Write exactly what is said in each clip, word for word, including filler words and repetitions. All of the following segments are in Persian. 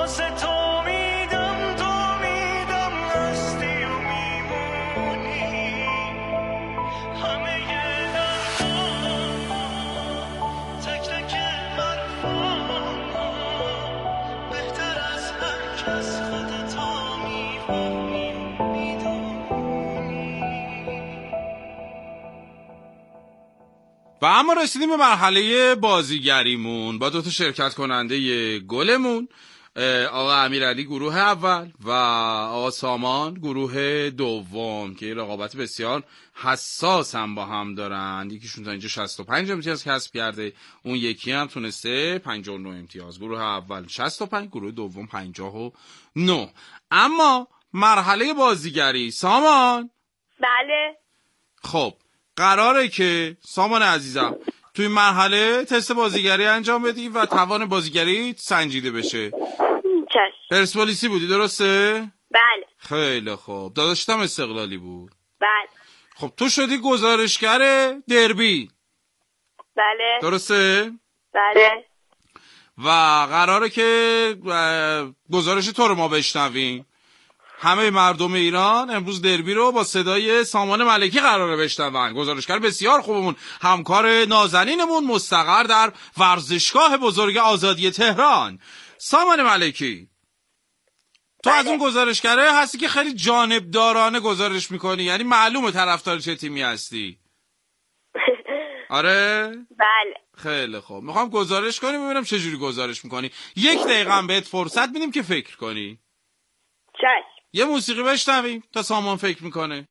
واسه تو میدم تو میدم هستی و میمونی همه دردها تک تک حرفها بهتر از هر کس خودتا میفهمی و میدونی. و اما رسیدیم به مرحله بازیگریمون با دو تا شرکت کننده گلمون، آقا امیرعلی گروه اول و آقا سامان گروه دوم که رقابت بسیار حساس هم با هم دارن. یکیشون تا اینجا شصت و پنج امتیاز کسب کرده، اون یکی هم تونسته پنجاه و نه امتیاز. گروه اول شصت و پنج، گروه دوم پنجاه و نه. اما مرحله بازیگری سامان. بله. خب قراره که سامان عزیزم توی مرحله تست بازیگری انجام بدی و توان بازیگری سنجیده بشه. چشم. پرسپولیسی بودی درسته؟ بله. خیلی خوب. داداشتم استقلالی بود. بله. خب تو شدی گزارشگر دربی. بله. درسته؟ بله. و قراره که گزارش تو رو ما بشنویم. همه مردم ایران امروز دربی رو با صدای سامان ملکی قراره بشنون. گزارشگر بسیار خوبمون، همکار نازنینمون، مستقر در ورزشگاه بزرگ آزادی تهران. سامان ملکی، تو بله. از اون گزارشگره هستی که خیلی جانبدارانه گزارش میکنی، یعنی معلومه طرفدار چه تیمی هستی. آره؟ بله. خیلی خوب. میخوام گزارش کنی ببینم چه جوری گزارش میکنی. یک دقیقه هم بهت فرصت میدیم که فکر کنی. چشم. یه موسیقی بشنویم تا سامان فکر میکنه.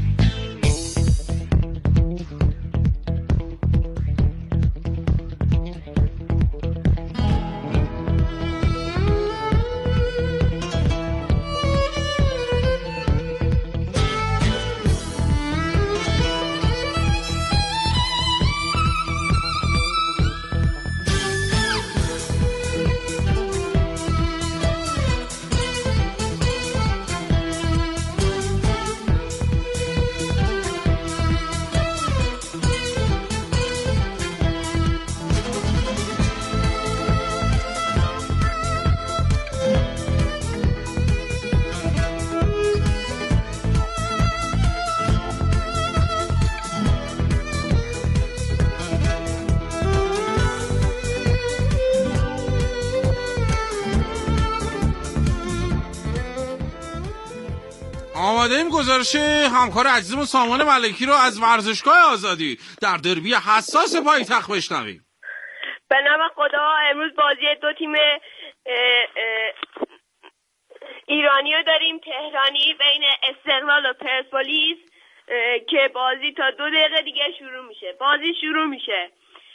آماده ایم گزارش همکار عزیزمون سامان ملکی رو از ورزشگاه آزادی در دربی حساس پایتخت بشنویم. به نام خدا امروز بازی دو تیم ایرانی رو داریم، تهرانی بین استقلال و پرسپولیس که بازی تا دو دقیقه دیگه شروع میشه. بازی شروع میشه.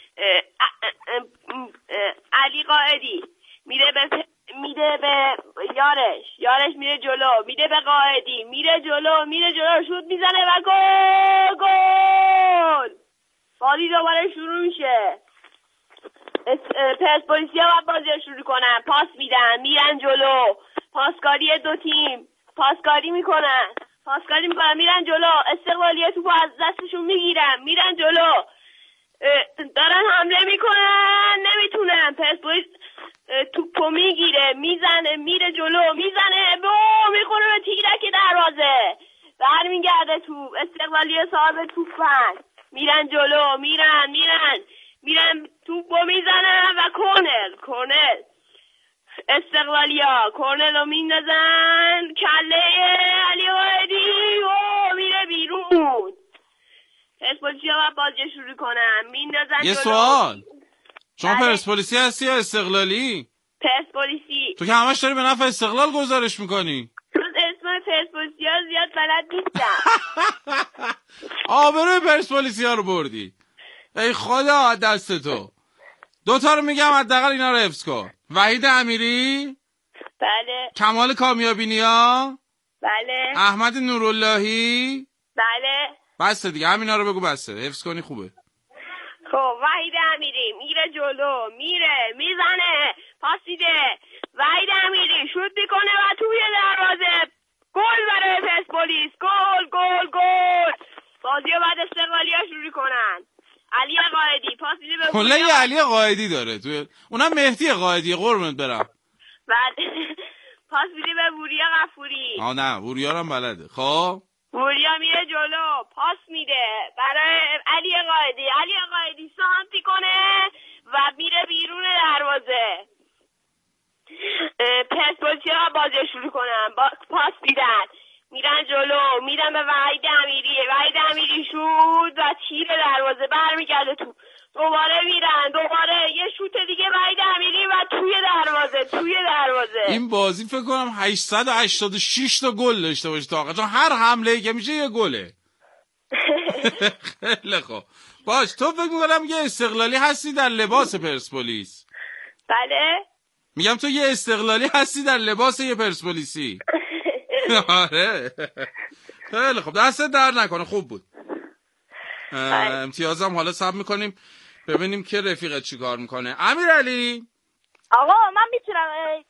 علی قائدی میره به میره به یارش یارش میره جلو، میره به قائدی، میره جلو میره جلو شوت میزنه و گل گل. بازی دوباره شروع میشه. پرسپولیسیا باید بازی رو شروع کنن، پاس میدن، میرن جلو، پاسکاری دو تیم، پاسکاری میکنن پاسکاری میکنن میرن جلو. استقلالیه توپو از دستشون میگیرن، میرن جلو، دارن حمله میکنن، نمیتونن. پرسپولیس توپو میگیره، میزنه، میره جلو، میزنه، بو میخوره به تیرک دروازه، برمیگرده توپ. استقلالیه صاحب توپن، میرن جلو، میرن میرن میرن توپو میزنن و کورنر کورنر استقلالیا کورنر رو میندازن، کله علی قائدی و میره بیرون. پرسپولیسیا باید بازی شروع کنن، میندازن یه جلو. سوال، شما بله. پرسپولیسی هستی یا استقلالی؟ پرسپولیسی. تو که همش داری به نفع استقلال گزارش میکنی. من اسم پرسپولیسیا زیاد بلد نیستم. آبروی پرسپولیسیا رو بردی. ای خدا دست تو. دوتا رو میگم حداقل اینا رو حفظ کن. وحید امیری، بله. کمال کامیابی نیا، بله. احمد نوراللهی. بله. بسته دیگه، همینا رو بگو بسته، حفظ کنی خوبه. خب وحید امیری میره جلو، میره میزنه، پاسیده، وحید امیری شوت میکنه و توی دروازه، گل برای پرسپولیس. گل گل گل. بازی رو بعد استقلالیا شروع کنن. علی قائدی پاسیده به کلا یه علی قائدی داره توی، اونم مهدی قائدی، قربونت برم. بعد پاس میدی به وریا غفوری. آه نه وریا هم بلده. خب وریا میره جلو، پاس میده برای علی قائدی. علی قائدی سانتی کنه و میره بیرون دروازه. پرسپولیسی ها بازی شروع کنن، با... پاس میدن، میرن جلو، میرن به وحید امیری. وحید امیری شوت و تیر دروازه برمیگرده تو. دوباره میرن، دوباره یه شوت دیگه وحید امیری و توی دروازه، توی دروازه. این بازی فکر کنم هشتصد و هشتاد و شش تا گل داشته باشه تا آقا، چون هر حمله که میشه یه گله. خیلی خوب. باش، تو فکر میکنم یه استقلالی هستی در لباس پرسپولیس. بله میگم تو یه استقلالی هستی در لباس یه پرسپولیسی. آره خیلی خوب، دستت در نکنه، خوب بود. امتیازم حالا سب میکنیم ببینیم که رفیقت چی کار میکنه. امیرعلی آقا من میتونم اه...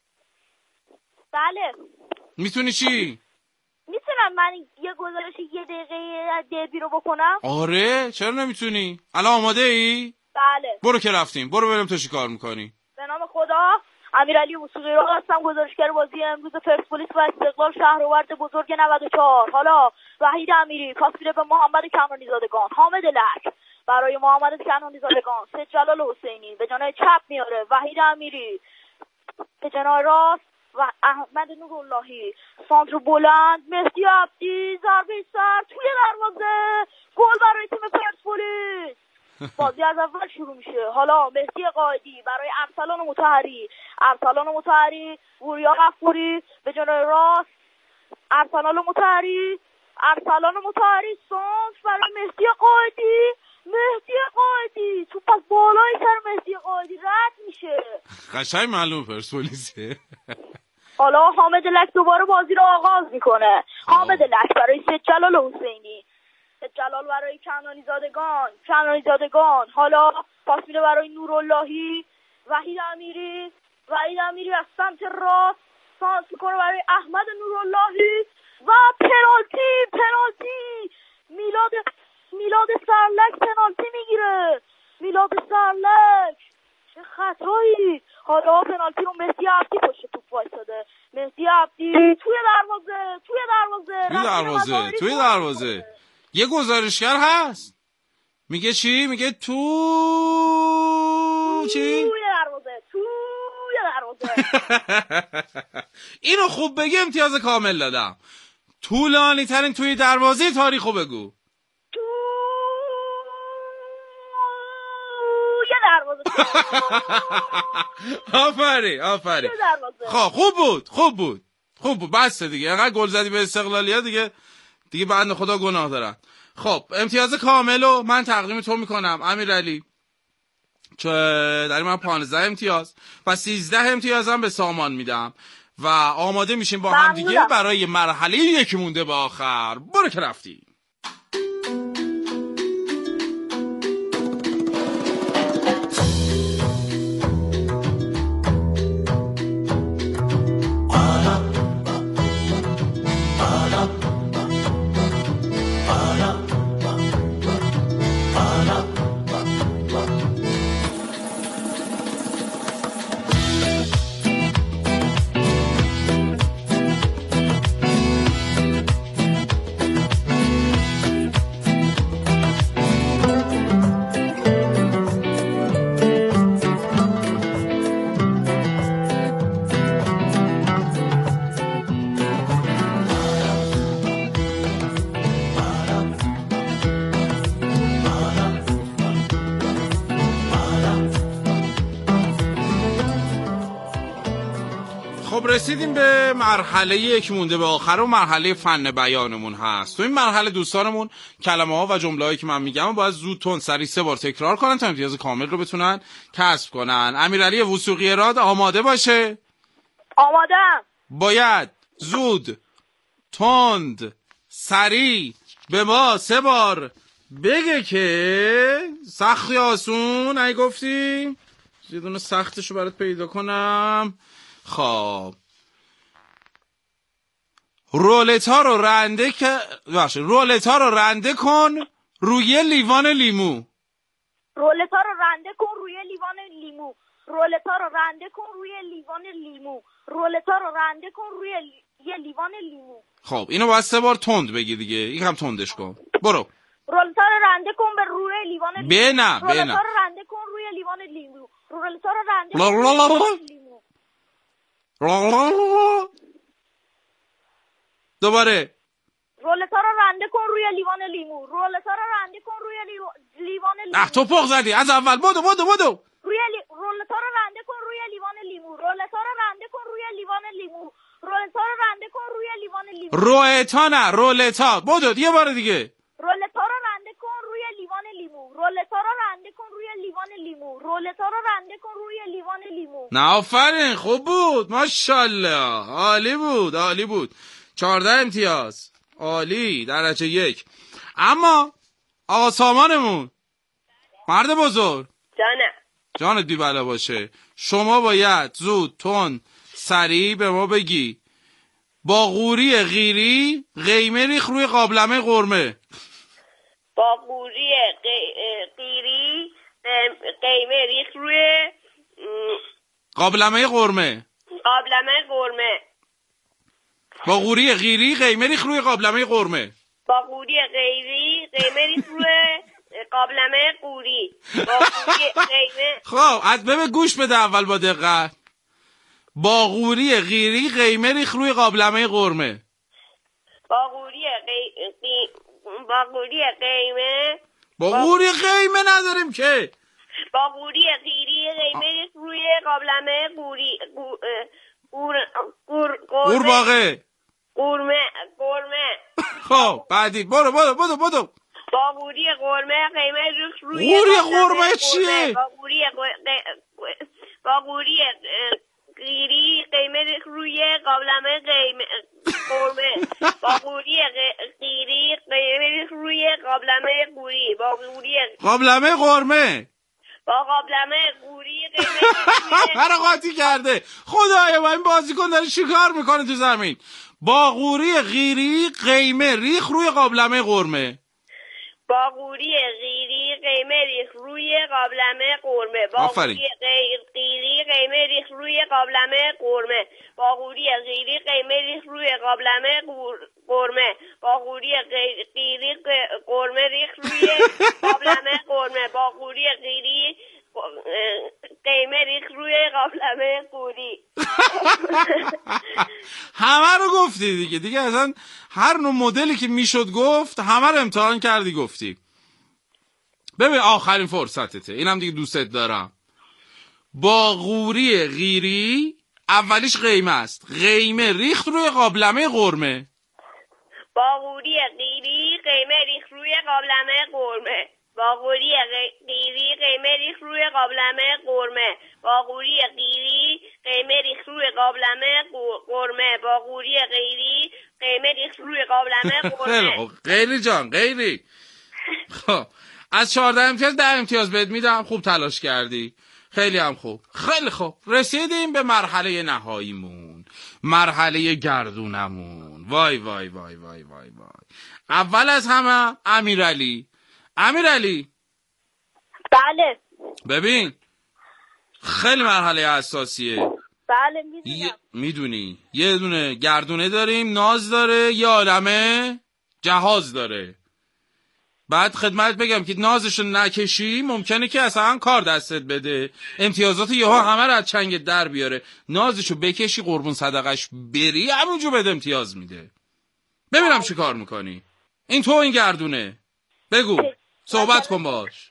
بله میتونی چی؟ میتونم من یه گزارش یه دقیقه دربی رو بکنم؟ آره چرا نمیتونی؟ الان آماده ای؟ بله برو که رفتیم، برو ببینم تو چی کار میکنی. به نام خدا. امیرعلی وثوقی رو هستم، گزارشگر بازی امروز پرسپولیس و استقلال شهرورد بزرگ نود و چهار. حالا وحید امیری پاس میده به محمد کنعانی زادگان. حامد لک برای محمد کنعانی زادگان. سید جلال حسینی به جانب چپ میاره. وحید امیری به جانب راست و احمد نوراللهی. سانتر بلند، مهدی عبدی ضربه سر توی دروازه. گل برای تیم پرسپولیس. بازی از اول شروع میشه. حالا مهدی قائدی برای ارسلان مطهری. ارسلان مطهری، وریا غفوری به جانب راست. ارسلان مطهری، ارسلان مطهری سانت برای مهدی قائدی. مهدی قائدی تو پس بالای سر مهدی قائدی رد میشه. قشنگ معلوم پرسپولیسه. حالا حامد لک دوباره بازی رو آغاز میکنه. حامد لک برای سید جلال حسینی. جلال برای کنعانی زادگان. کنعانی زادگان حالا پاس میده برای نوراللهی. وحید امیری. وحید امیری از سمت راست سانت میکنه برای احمد نوراللهی و پنالتی. پنالتی میلاد میلاد سرلک پنالتی میگیره. میلاد سرلک چه خطایی. حالا پنالتی رو مهدی عبدی پشت توپ وایساده. مهدی عبدی توی دروازه، توی دروازه، توی دروازه، توی دروازه. یه گزارشگر هست میگه چی؟ میگه تو چی؟ توی دروازه، توی دروازه. اینو خوب بگی امتیاز کامل دادم. طولانی ترین توی دروازه تاریخو بگو. توی دروازه. آفرین آفرین. خب خوب بود خوب بود خوب بود. بس دیگه انقدر گل زدی به استقلالی‌ها دیگه دیگه بنده خدا گناه دارن. خب امتیاز کاملو من تقدیم تو میکنم امیرعلی، چه در من پانزده امتیاز و سیزده امتیازم به سامان میدم و آماده میشیم با هم دیگه برای مرحله یکی مونده به آخر. برو که رفتی. رسیدیم به مرحله یک مونده به آخر و مرحله فن بیانمون هست. تو این مرحله دوستانمون کلمه ها و جمله هایی که من میگم باید زود تون سریع سه بار تکرار کنن تا امتیاز کامل رو بتونن کسب کنن. امیرعلی وثوقی راد آماده باشه. آمادم. باید زود تند سریع به ما سه بار بگه که سخت یا آسون. ای گفتی یه دونه سختشو برات پیدا کنم. خب رولت ها رو رنده که باشه رولت ها رو رنده کن روی لیوان لیمو. رولت ها رو رنده کن روی لیوان لیمو. رولتا رو رنده کن روی لیوان لیمو. رولتا رو رنده کن روی لی... یه لیوان لیمو. خب اینو باید سه بار تند بگی دیگه، یکم تندش کن. برو. رولتا رو رنده کن به روی لیوان لیمو. به نه به نه. رولتا رو رنده کن روی لیوان لیمو. رولتا رو رنده کن لا روی لا لا لا. لیوان لیمو. دوباره. رولتا رو رنده کن روی لیوان لیمو. رولتا رو رنده کن روی لیو... لیوان لیمو. اه تو پخ زدی از اول. بدو بدو بدو. روی لی... رولتا رو رنده کن روی لیوان لیمو. رولتا رو رنده کن روی لیوان لیمو. رولتا رو رنده کن روی لیوان لیمو. رویتا نه رولتا. بدو یه بار دیگه. رولتا رو رنده کن روی لیوان لیمو. رولتا رو رنده کن روی لیوان لیمو. رولتا رو رنده کن روی لیوان لیمو. نه آفرین خوب بود ماشاءالله، عالی بود عالی بود. چهارده امتیاز، عالی، درجه یک. اما آقا سامانمون، مرد بزرگ، جانم. جانت بی بلا باشه، شما باید زود تون سریع به ما بگی با قوری غیری قیمه ریخ روی قابلمه قرمه. با قوری قی- قیری قیمه ریخ روی م، قابلمه قرمه. قابلمه قرمه. با قوری غیری قیمه ریخ روی قابلمه قرمه. با قوری غیری قیمه ریخ روی قابلمه قوری. با قوری قیمه خب از ببه گوش بده اول با دقت. با قوری غیری قیمه ریخ روی قابلمه قرمه. با قوری قی... قی... با قوری قیمه با قوری قیمه نداریم که. با قوری قیری قیمه ریخ روی قابلمه قوری قو... قور... قور... قرمه قورباغه. قرمه قرمه. خب بعدی برو برو برو برو. با قوری قرمه قیمه ریخ روی قوری قابلمه قرمه چیه؟ با قوری ق- ق- با قوری قیری قیمه ریخ روی قابلمه قیمه قرمه. با قوری ق- قیری قیمه ریخ روی قابلمه قوری. با قوری قابلمه قرمه. با قابلمه قوری قیمه ریخ روی مرا قاطی کرده. خدایا با این بازیکن داره چیکار میکنه تو زمین. با قوری غیری قیمه ریخ روی قابلمه قرمه. با قوری قیری قیمه ریخ روی قابلمه قرمه. با آفرین. قوری غیر- قیری قیمه ریخ روی قابلمه قرمه. با قوری قیری قیمه ریخ روی قابلمه قور- قرمه. با قوری غیر- قیری ق- قرمه ریخ روی قابلمه قرمه. با قوری قیری ق- قیمه ریخ روی قابلمه قوری. همه رو گفتی دیگه دیگه اصلا هر نوع مدلی که میشد گفت همه رو امتحان کردی گفتی. ببین آخرین فرصتته، اینم دیگه دوستت دارم. با قوری غیری اولیش قیمه است، قیمه ریخت روی قابلمه قرمه. با قوری قیری قیمه ریخ روی قابلمه قرمه. با قوری غ- قیری قیمه ریخ روی قابلمه قرمه. با قوری قیری قیمه ریخ روی قابلمه قو- قرمه. با قوری قیری قیمه ریخ روی قابلمه خیلی قرمه. خوب غیری جان غیری. خب از چهارده امتیاز ده امتیاز بهت میدم، خوب تلاش کردی، خیلی هم خوب. خیلی خوب رسیدیم به مرحله نهاییمون، مرحله گردونمون. وای وای وای وای وای وای. اول از همه امیرعلی. امیرعلی بله ببین خیلی مرحله حساسیه. بله میدونم. میدونی یه دونه گردونه داریم، ناز داره، یه عالمه جهاز داره. بعد خدمت بگم که نازشو نکشی ممکنه که اصلا کار دستت بده، امتیازات یهو همه رو از چنگت در بیاره. نازشو بکشی قربون صدقش بری همونجور بده امتیاز میده. ببینم چی کار میکنی. این تو این گردونه بگو، صحبت کن باش.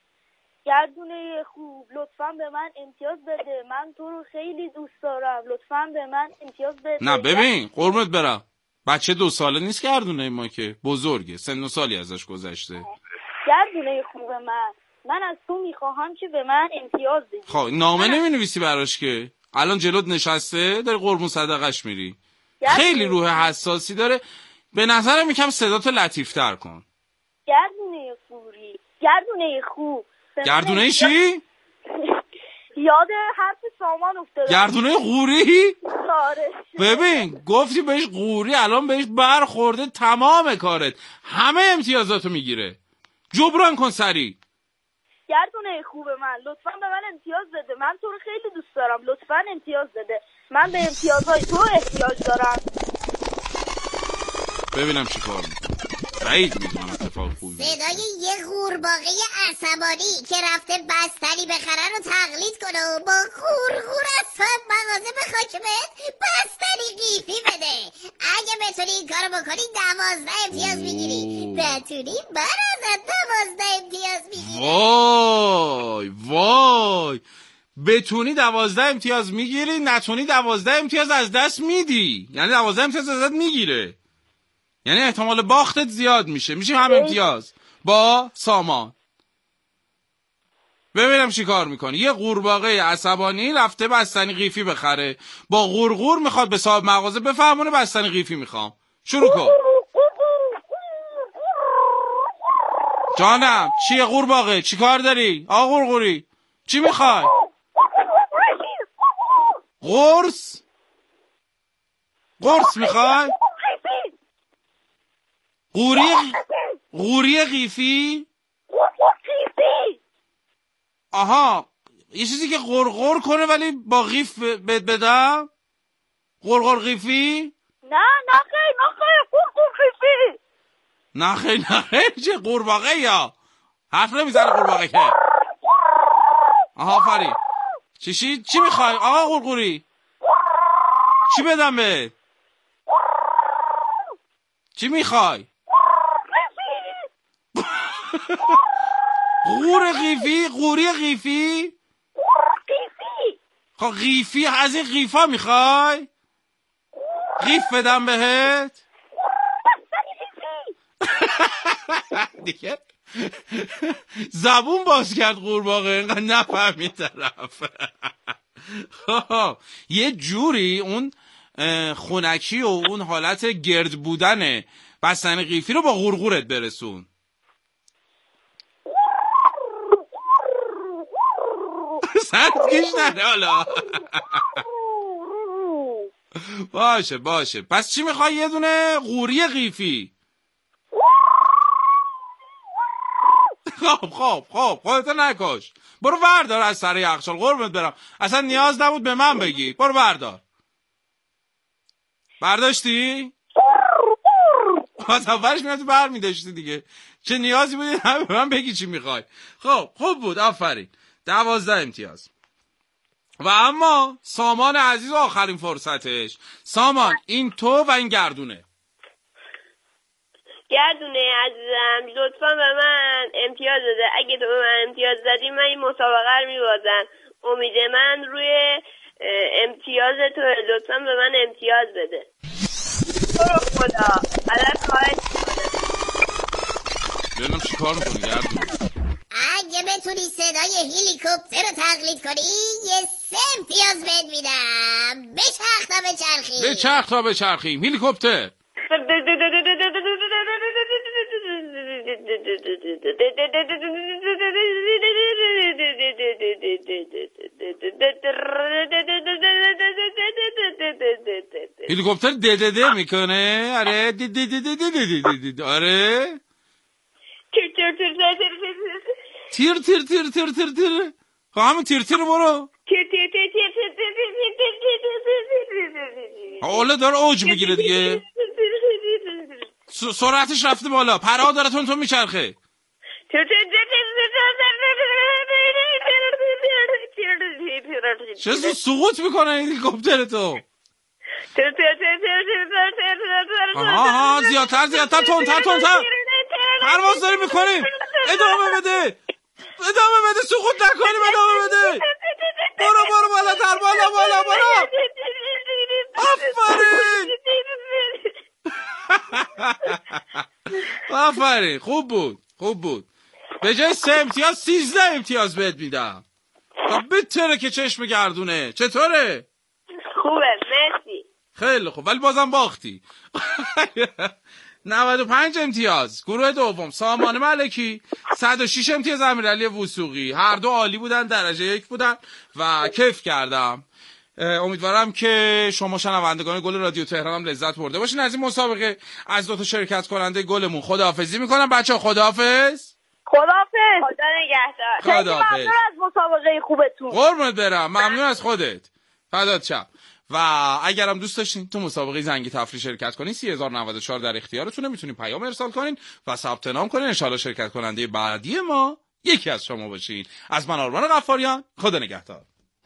گردونه خوب لطفاً به من امتیاز بده، من تو رو خیلی دوست دارم، لطفاً به من امتیاز بده. نه ببین قربونت برم، بچه دو ساله نیست گردونه ما که، بزرگه، سن و سالی ازش گذشته. گردونه خوب من من از تو میخواهم که به من امتیاز بدی. خب نامه نمی نویسی براش که الان جلوت نشسته داری قربون صدقش میری. خیلی روح حساسی داره، به نظرم یکم صداتو لطیفتر کن. گردونه خوبی گردونه خوب گردونه چی؟ یاد حرف سامان افتادم. گردونه قوری؟ آره. ببین گفتی بهش قوری، الان بهش برخورده تمام کارت، همه امتیازاتو میگیره. جبران کن سری. گردونه خوب من لطفا به من امتیاز بده. من تو رو خیلی دوست دارم، لطفا امتیاز بده. من به امتیازهای تو احتیاج دارم. ببینم چی کار میکنم. بعید میدونم اتفاق خوبی بیفته. صدای یه قورباغه عصبانی که رفته بستنی بخره رو تقلید کنه و با غورغور از صاحب مغازه بخواد که بهت بستنی قیفی بده. اگه بتونی این کارو بکنی دوازده امتیاز میگیری، بتونی برازت دوازده امتیاز میگیری. وای وای بتونی دوازده امتیاز میگیری، نتونی دوازده امتیاز از دست میدی. یعنی دوازده امتیاز ازت میگیره، یعنی احتمال باختت زیاد میشه. میشه هم امتیاز با سامان. ببینم چی کار میکنی. یه قورباغه عصبانی رفته بستنی قیفی بخره، با غورغور میخواد به صاحب مغازه بفهمونه بستنی قیفی میخوام. شروع کن. جانم چیه قورباغه؟ چی کار داری؟ آقا غورغوری چی میخوای؟ قرص؟ قرص میخوای؟ قوری قوری قیفی؟ آها یه چیزی که غرغر کنه ولی با قیف بهت بدم؟ غرغر قیفی؟ نه نه خیر نه خیر قورقور قیفی. نه خیر نه خیر چه قورباغه یا حرف نمیزنه قورباغه که. آها آفرین. چی چی چی میخوای آقا غرغوری؟ چی بدم بهت؟ چی میخوای؟ غور قیفی؟ قوری قیفی؟ قیفی. خب قیفی از این قیفا میخوای؟ قیف بدم بهت؟ دیگه زبون باز کرد قورباغه اینقدر نفهمی طرف. یه جوری اون خونکی و اون حالت گرد بودن بستنی قیفی رو با غورغورت برسون. سرت کش نره حالا. باشه باشه پس چی میخوای؟ یه دونه قوری قیفی. خب خب خب خودتو نکش، برو وردار از سر یخچال قربونت برم. اصلا نیاز نبود به من بگی، برو وردار. برداشتی؟ از اولش میاد بر میداشتی دیگه، چه نیازی بود همه به من بگی چی میخوای. خب خوب بود آفرین، دوازده امتیاز. و اما سامان عزیز آخرین فرصتش. سامان این تو و این گردونه. گردونه عزیزم لطفا به من امتیاز بده. اگه تو به من امتیاز دادی من این مسابقه رو میبازم. امید من روی امتیاز تو، لطفا به من امتیاز بده. برو خدا ازت خواهش میکنم. ببینم چی کار میکنی گردونه. اگه بتونی صدای هلیکوپتر رو تقلید کنی یه سه امتیاز بهت میدم. بچرخ تا بچرخیم. بچرخ تا بچرخیم. هلیکوپتر. هلیکوپتر دده میکنه. آره آره تیر تیر تیر تیر تیر تیر. خب همون تیر تیر برو. حالا داره اوج میگیره دیگه، سرعتش رفته بالا، پرها داره تون تون میچرخه. چه سقوط میکنه این هلیکوپتر تو؟ آها آها زیادتر زیادتر تندتر تندتر پرواز داری میکنیم. ادامه بده ادامه بده سقوط نکنیم. ادامه بده. برو برو بالا تر بالا بالا برو. آفرین آفرین خوب بود خوب بود. به جای سه امتیاز سیزده امتیاز بهت میدم. تا بتره که چشم گردونه. چطوره؟ خوبه مرسی. خیلی خوب ولی بازم باختی. نود و پنج امتیاز. گروه دوم سامان ملکی، صد و شش امتیاز امیرعلی وثوقی. هر دو عالی بودن، درجه یک بودن و کیف کردم. امیدوارم که شما شنوندگان گل رادیو تهران هم لذت برده باشین از این مسابقه. از دو تا شرکت کننده گلمون خداحافظی میکنم. بچه‌ها خداحافظ. خداحافظ. خدا نگهدار. خیلی خداحافظ. ممنون از مسابقه خوبتون. قربونت برم، ممنون از خودت، فدات شم. و اگرم دوست داشتین تو مسابقه زنگی تفریح شرکت کنین، سی هزار و نود و چهار در اختیارتونه، میتونین پیام ارسال کنین و ثبت نام کنین. ان شاءالله شرکت کننده بعدی ما یکی از شما باشین. از من آرمان غفاریان، خدا نگهدار.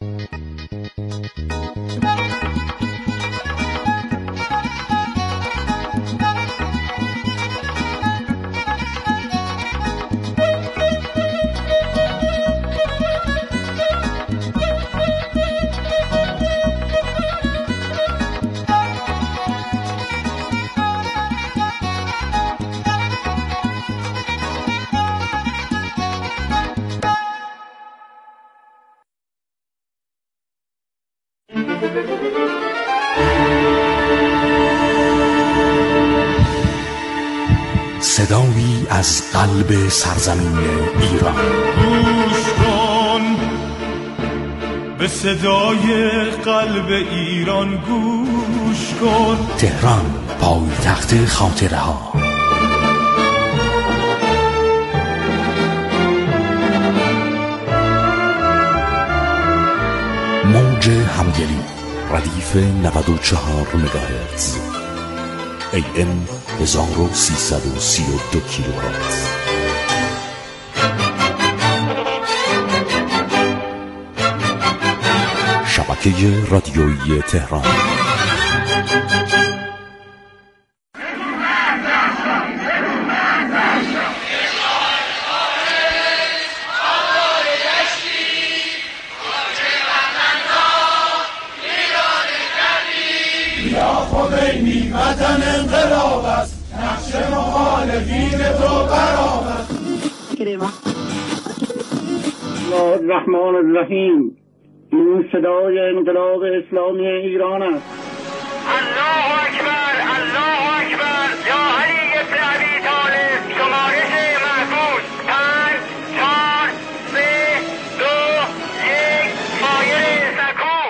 صدایی از قلب سرزمین ایران. گوش کن به صدای قلب ایران، گوش کن. تهران، پایتخت خاطره ها. موج همدلی، ردیف نود و چهار مگاهرتز، ای ام هزار و سیصد و سی و دو کیلوهرتز. شبکه رادیویی تهران. خمینی وطن انقلاب است، نقش مخالفین تو براب است. الله الرحمن الرحیم. این صدای انقلاب اسلامی ایران است. الله اکبر، الله اکبر. یا علی ابن ابی طالب. شمارش محفوظ پنج چهار سه دو یک. فایر سکو.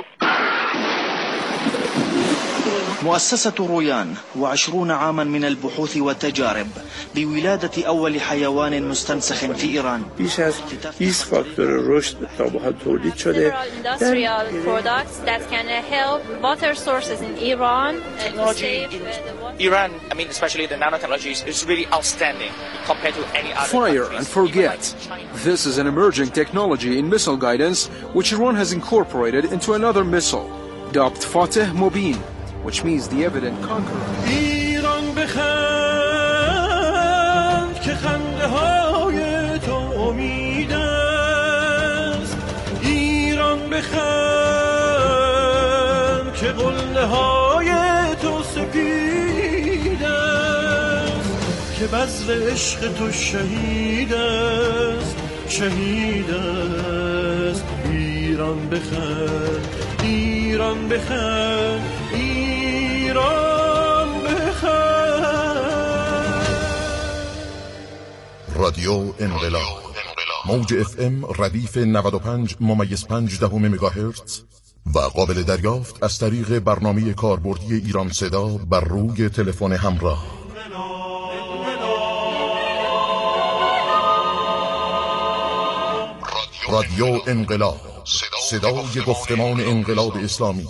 مؤسسة رويان وعشرون عاما من البحوث والتجارب بولادة أول حيوان مستنسخ في إيران. بیش از بیست فاکتور رشد تا به حال تولید شده. Industrial products that can help water sources in Iran. Technology in Iran, I mean especially the nanotechnologies, is really outstanding compared to any other Fire countries. and forget. This is an emerging technology in missile guidance which Iran has incorporated into another missile, dubbed Fateh Mobin, which means the evident conqueror. ایران بخند که خنده های تو امید است. ایران بخند که قله های تو سپید است. که بذر عشق تو شهید است، شهید است. ایران بخند، ایران بخند، ایران بخند. رادیو انقلاب، موج اف ام ردیف نود و پنج ممیز پنج دهم مگاهرتز و قابل دریافت از طریق برنامه کاربردی ایران صدا بر روی تلفن همراه. رادیو انقلاب، صدای گفتمان انقلاب اسلامی.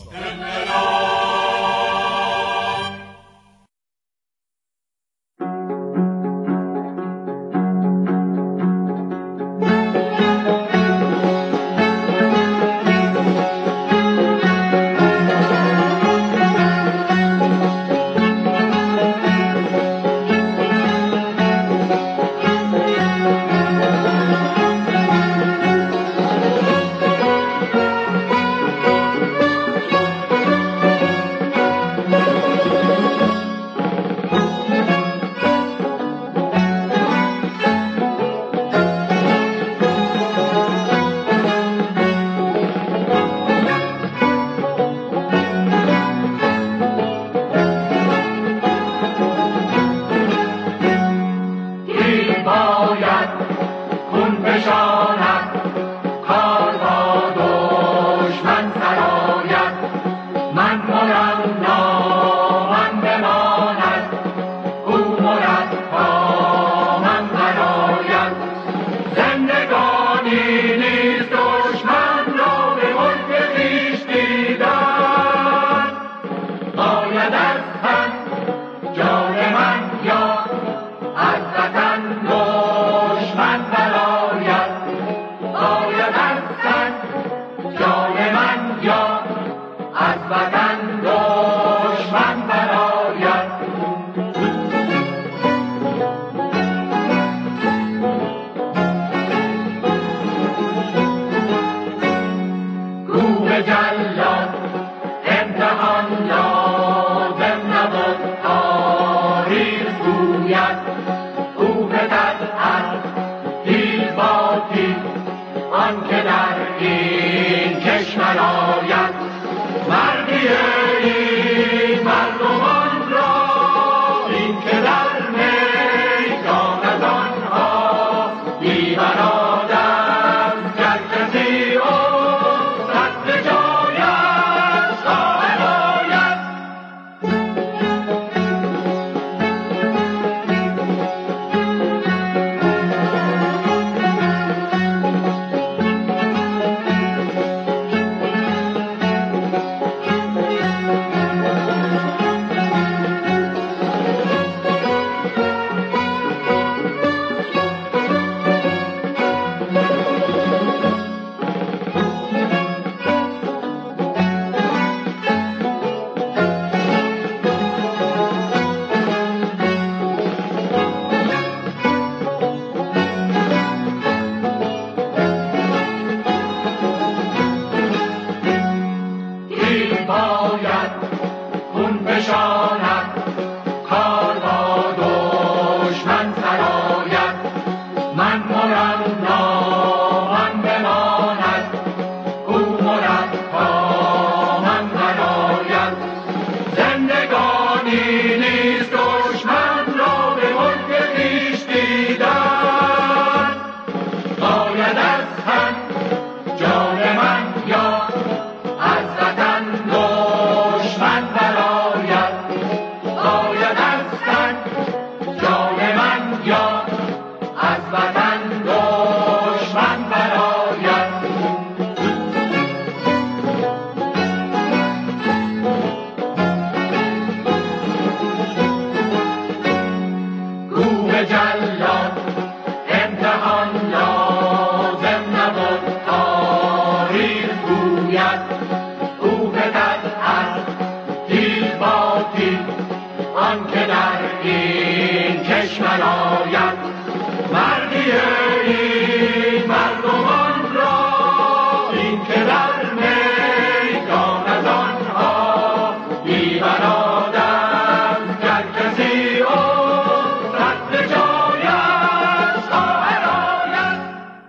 کنید مردمان را، این که در میدان از آنها بی برادر گر کسی افتد به جایش خواهر آید.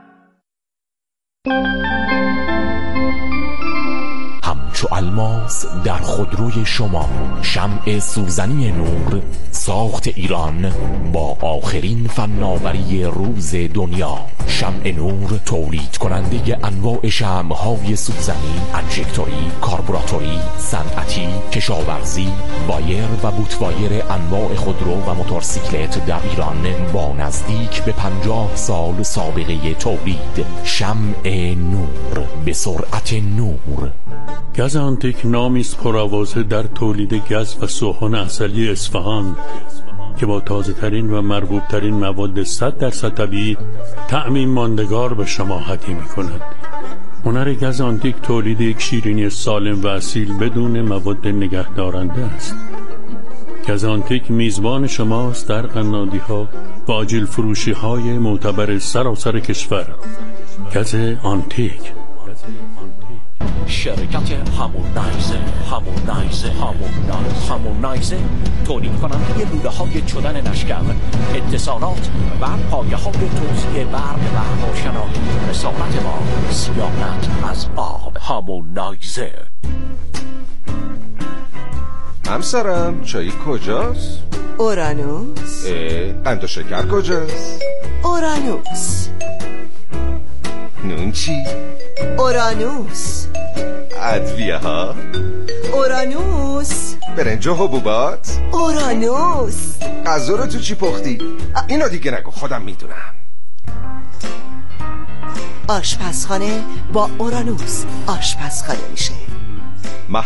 همچو الماس در خودروی شما، شمع سوزنی نور، ساخت ایران با آخرین فناوری روز دنیا. شمع نور تولید کننده انواع شمع‌های سوزنی، انژکتوری، کاربوراتوری، صنعتی، کشاورزی، وایر و بوتوایر انواع خودرو و موتورسیکلت در ایران با نزدیک به پنجاه سال سابقه تولید. شمع نور، به سرعت نور. گز آنتیک نامی است پرآوازه در تولید گز و سوهان عسلی اصفهان که با تازه ترین و مرغوب ترین مواد صد درصد طبیعی طعمی ماندگار به شما هدیه می کند. هنر گز آنتیک تولید یک شیرینی سالم و اصیل بدون مواد نگهدارنده است. گز آنتیک میزبان شماست در قنادی ها و آجیل فروشی های معتبر سراسر کشور. گز آنتیک، شرکت هامونایزر هامونایزر هامونایزر هامونایزر تولید کننده لوله های چدن نشگر، اتصالات و پایه های توزیع برق و روشنایی. رسالت ما صیانت از آب. هامونایزر. همسرم چایی کجاست؟ اورانوس. قند و شکر کجاست؟ اورانوس. نون چی؟ اورانوس. ادویه ها؟ اورانوس. برنج و حبوبات؟ اورانوس. غذا رو تو چی پختی؟ اینو دیگه نگو، خودم میدونم. آشپزخانه با اورانوس آشپزخانه میشه.